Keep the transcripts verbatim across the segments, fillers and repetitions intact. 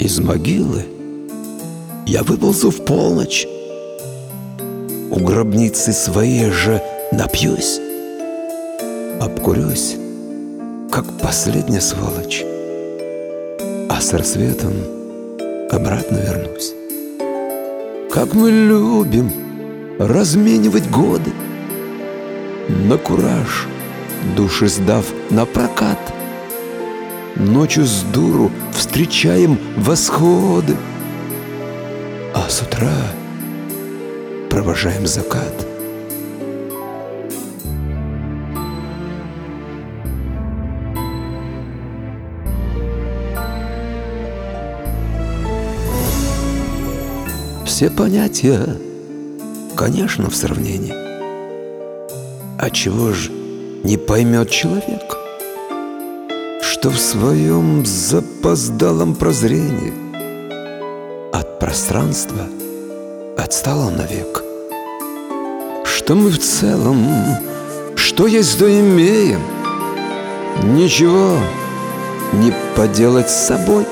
Из могилы я выползу в полночь, у гробницы своей же напьюсь, обкурюсь, как последняя сволочь, а с рассветом обратно вернусь. Как мы любим разменивать годы на кураж, души сдав на прокат. Ночью с дуру встречаем восходы, а с утра провожаем закат. Все понятия, конечно, в сравнении. А чего ж не поймет человек, что в своем запоздалом прозрении от пространства отстал он навек, что мы в целом, что есть, то имеем, ничего не поделать с собой,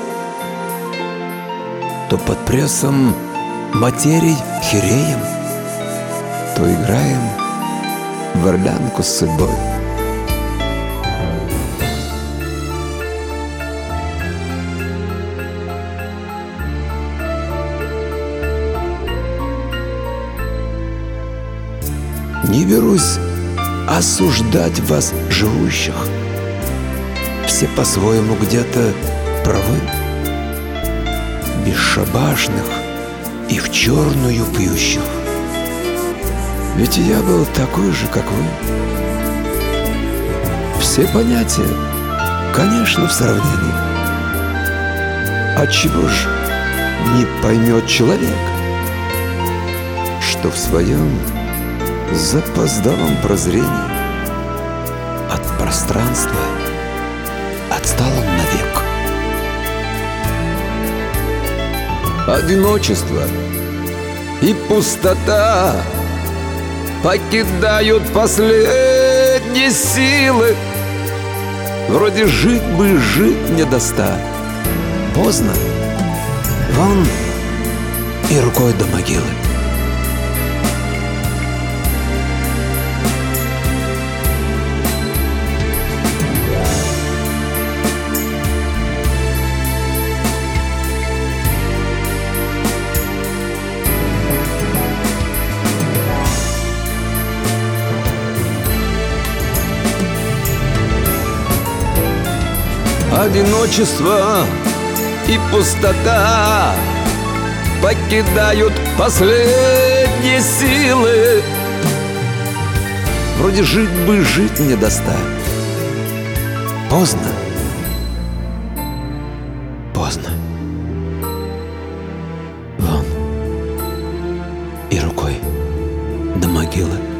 то под прессом материй хереем, то играем в орлянку с судьбой. Не берусь осуждать вас, живущих. Все по-своему где-то правы, бесшабашных и в черную пьющих. Ведь я был такой же, как вы. Все понятия, конечно, в сравнении. Отчего ж не поймет человек, что в своем запоздалом прозрении от пространства отстал он навек. Одиночество и пустота покидают последние силы. Вроде жить бы, жить не доста. Поздно, вон и рукой до могилы. Одиночество и пустота покидают последние силы. Вроде жить бы, жить не доста. Поздно, поздно. Вон и рукой до могилы.